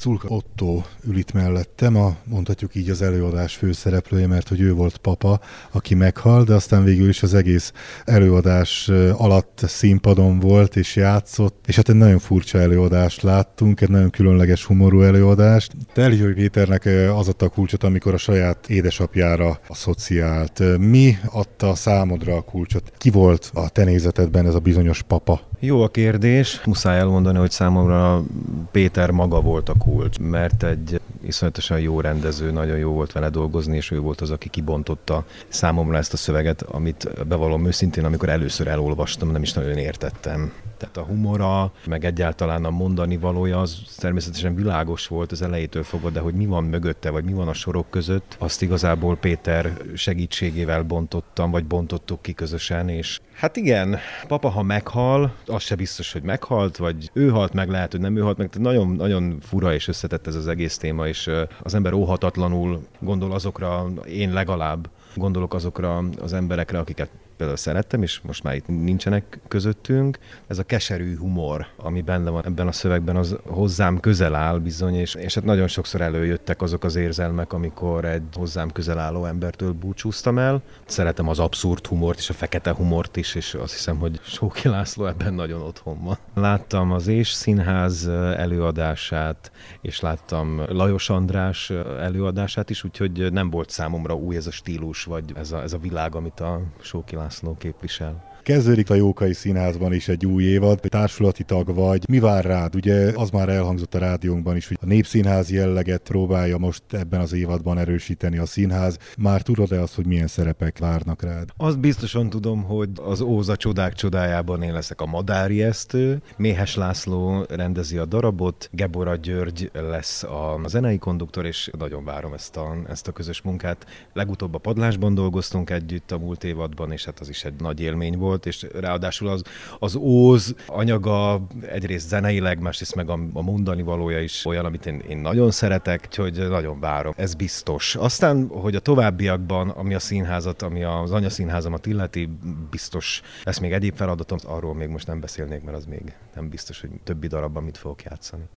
Culka Ottó ül itt mellettem, mondhatjuk így az előadás főszereplője, mert hogy ő volt Papa, aki meghalt, de aztán végül is az egész előadás alatt színpadon volt és játszott, és hát egy nagyon furcsa előadást láttunk, egy nagyon különleges humorú előadást. Telhői Péternek az adta a kulcsot, amikor a saját édesapjára asszociált. Mi adta számodra a kulcsot? Ki volt a te nézetedben ez a bizonyos Papa? Jó a kérdés. Muszáj elmondani, hogy számomra Péter maga volt a kulcs, mert egy iszonyatosan jó rendező, nagyon jó volt vele dolgozni, és ő volt az, aki kibontotta számomra ezt a szöveget, amit bevallom őszintén, amikor először elolvastam, nem is nagyon értettem. Tehát a humora, meg egyáltalán a mondani valója az természetesen világos volt az elejétől fogva, de hogy mi van mögötte, vagy mi van a sorok között, azt igazából Péter segítségével bontottam, vagy bontottuk ki közösen, és hát igen, Papa, ha meghal, az se biztos, hogy meghalt, vagy ő halt meg, lehet, hogy nem ő halt meg. Nagyon, nagyon fura és összetett ez az egész téma, és az ember óhatatlanul gondol azokra, én legalább gondolok azokra az emberekre, akiket például szerettem, és most már itt nincsenek közöttünk. Ez a keserű humor, ami benne van ebben a szövegben, az hozzám közel áll bizony, és hát nagyon sokszor előjöttek azok az érzelmek, amikor egy hozzám közel álló embertől búcsúztam el. Szeretem az abszurd humort és a fekete humort is, és azt hiszem, hogy Sóki László ebben nagyon otthon van. Láttam az És Színház előadását, és láttam Lajos András előadását is, úgyhogy nem volt számomra új ez a stílus, vagy ez a világ, amit a Sóki László képvisel. Kezdődik a Jókai Színházban is egy új évad, társulati tag vagy. Mi vár rád? Ugye az már elhangzott a rádiónkban is, hogy a népszínházi jelleget próbálja most ebben az évadban erősíteni a színház. Már tudod-e azt, hogy milyen szerepek várnak rád? Azt biztosan tudom, hogy az Óza csodák csodájában én leszek a madárijesztő, Méhes László rendezi a darabot, Gebora György lesz a zenei konduktor, és nagyon várom ezt a közös munkát. Legutóbb a Padlásban dolgoztunk együtt a múlt évadban, és hát az is egy nagy élmény volt, és ráadásul az Óz anyaga egyrészt zeneileg, másrészt meg a mondani valója is olyan, amit én nagyon szeretek, úgyhogy nagyon várom. Ez biztos. Aztán, hogy a továbbiakban, ami a színházat, ami az anyaszínházamat illeti, biztos lesz még egyéb feladatom, arról még most nem beszélnék, mert az még nem biztos, hogy többi darabban mit fogok játszani.